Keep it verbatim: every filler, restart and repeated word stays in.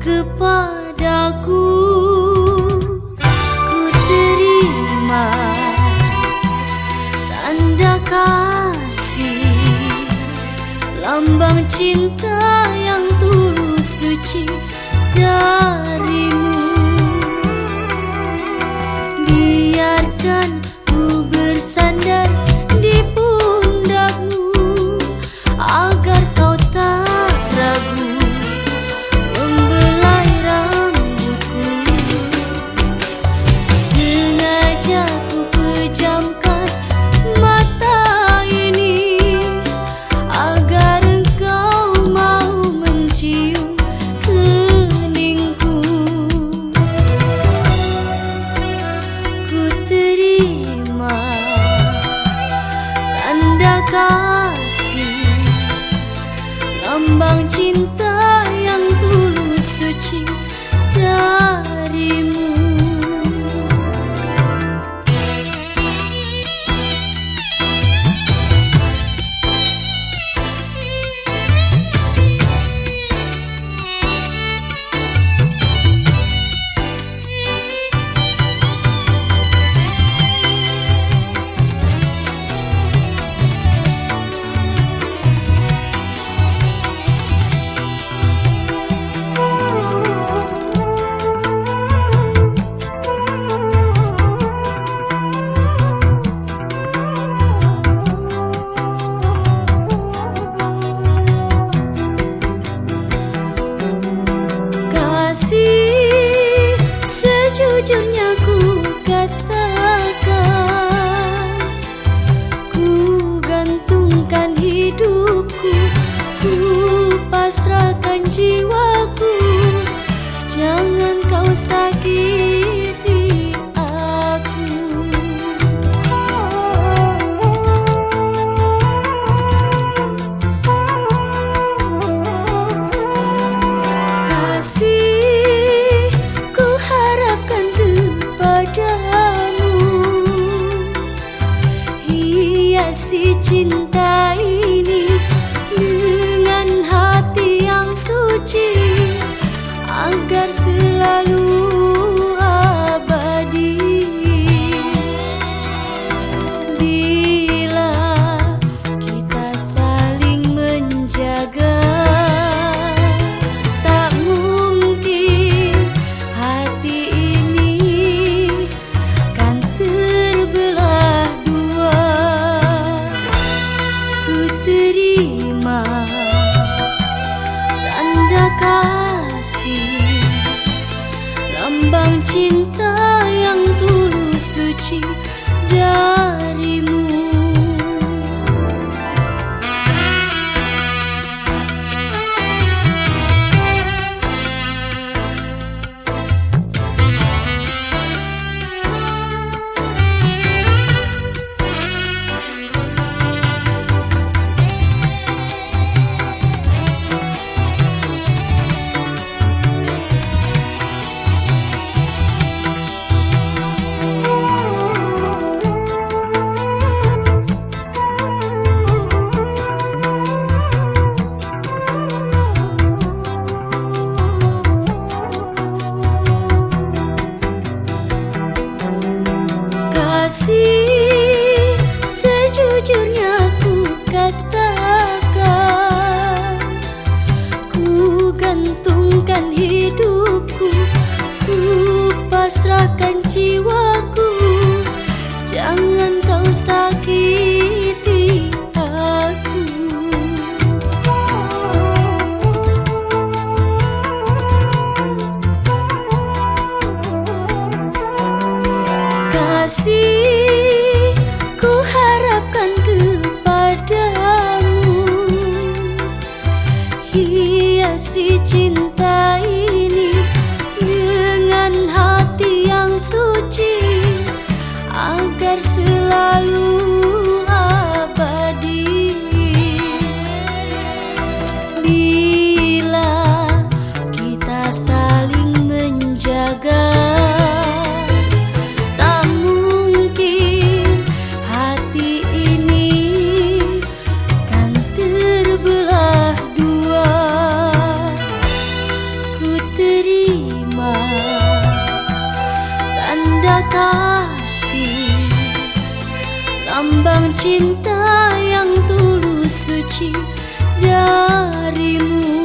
kepadaku. Ku terima tanda kasih, lambang cinta yang tulus suci darimu. Biarkan ku bersandar di pundakmu, agar kau tak ragu membelai rambutku. Sengaja ku pejamkan mata ini, agar engkau mau mencium keningku. Ku terima tanda kasih, lambang cinta yang tulus suci darimu. Kasih, sejujurnya ku katakan, ku gantungkan hidupku, ku pasrahkan jiwaku. Jangan kau sakiti aku. Kasih, hiasi cinta ini dengan hati yang suci, agar selalu abadi. Bila kita saling menjaga, tak mungkin hati ini kan terbelah dua. Ku terima tanda kasih, lambang cinta yang tulus suci darimu. Kasih, sejujurnya ku katakan, ku gantungkan hidupku, ku pasrahkan jiwaku. Jangan kau sakiti aku. Kasih, ku harapkan kepadamu, hiasi cinta ini dengan hati yang suci, agar selalu abadi. Bila kita saling menjaga, terbelah dua. Ku kasih, lambang cinta yang tulus suci darimu.